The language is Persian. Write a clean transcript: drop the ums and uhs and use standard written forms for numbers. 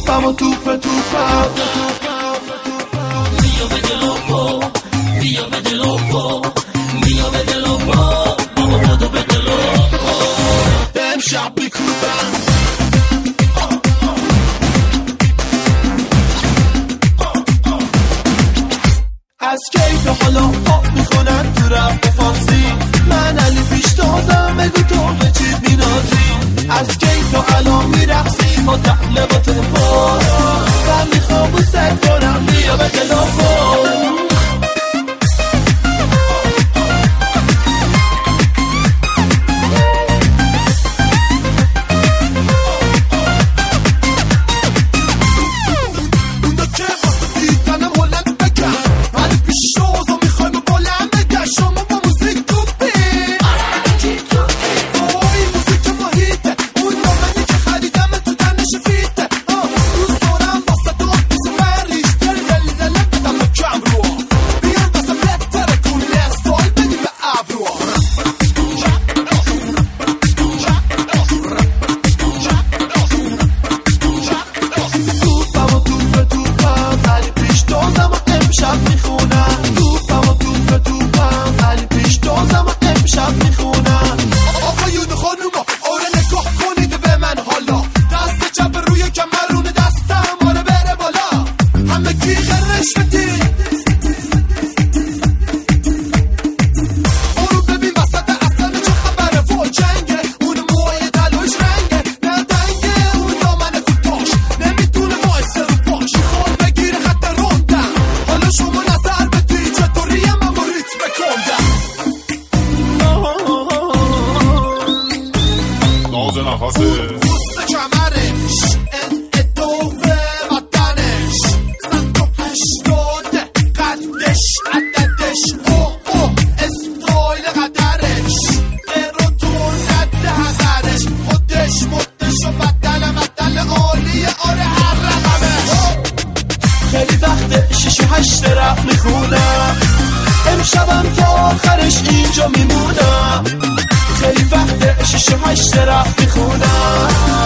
توپم و توپم بیا به دلوپو بیا به دلوپو بیا به دلوپو بابا بودو به دلوپو امشب میکوبم از کیف حالا پاپ میخونن تو رفت فارسی من علی پیشتازم بگو تو به چی مینازی از کیف تو الان میرقصی با تقلبات پا من میخوام و سر کنم بیا به دلوپو امشبم تا آخرش اینجا میمونم خیلی وقت 6 و 8 رفت میخونم